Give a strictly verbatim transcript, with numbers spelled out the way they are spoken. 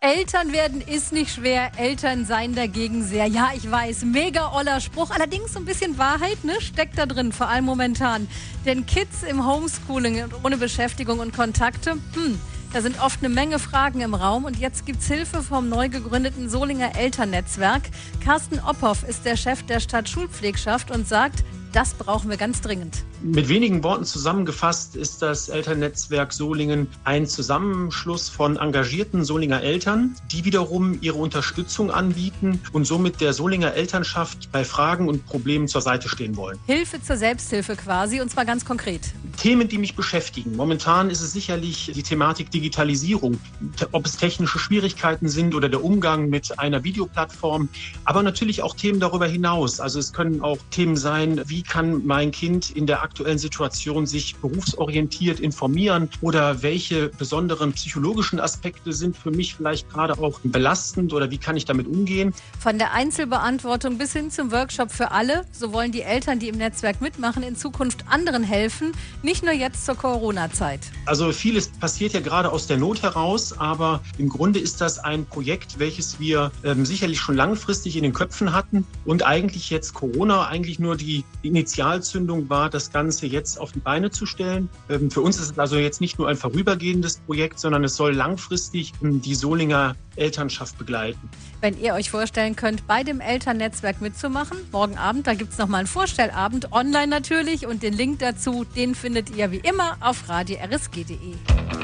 Eltern werden ist nicht schwer, Eltern seien dagegen sehr. Ja, ich weiß, mega oller Spruch. Allerdings so ein bisschen Wahrheit, ne, steckt da drin, vor allem momentan. Denn Kids im Homeschooling und ohne Beschäftigung und Kontakte, hm, da sind oft eine Menge Fragen im Raum. Und jetzt gibt's Hilfe vom neu gegründeten Solinger Elternnetzwerk. Carsten Ophoff ist der Chef der Stadt Schulpflegschaft und sagt, das brauchen wir ganz dringend. Mit wenigen Worten zusammengefasst ist das Elternnetzwerk Solingen ein Zusammenschluss von engagierten Solinger Eltern, die wiederum ihre Unterstützung anbieten und somit der Solinger Elternschaft bei Fragen und Problemen zur Seite stehen wollen. Hilfe zur Selbsthilfe quasi, und zwar ganz konkret. Themen, die mich beschäftigen. Momentan ist es sicherlich die Thematik Digitalisierung, ob es technische Schwierigkeiten sind oder der Umgang mit einer Videoplattform, aber natürlich auch Themen darüber hinaus. Also es können auch Themen sein, wie kann mein Kind in der aktuellen Situation sich berufsorientiert informieren oder welche besonderen psychologischen Aspekte sind für mich vielleicht gerade auch belastend oder wie kann ich damit umgehen. Von der Einzelbeantwortung bis hin zum Workshop für alle, so wollen die Eltern, die im Netzwerk mitmachen, in Zukunft anderen helfen, nicht nur jetzt zur Corona-Zeit. Also vieles passiert ja gerade aus der Not heraus, aber im Grunde ist das ein Projekt, welches wir ähm, sicherlich schon langfristig in den Köpfen hatten und eigentlich jetzt Corona eigentlich nur die Initialzündung war, das Ganze jetzt auf die Beine zu stellen. Ähm, für uns ist es also jetzt nicht nur ein vorübergehendes Projekt, sondern es soll langfristig ähm, die Solinger Elternschaft begleiten. Wenn ihr euch vorstellen könnt, bei dem Elternnetzwerk mitzumachen, morgen Abend, da gibt es nochmal einen Vorstellabend, online natürlich, und den Link dazu, den findet ihr wie immer auf radio r s g punkt d e.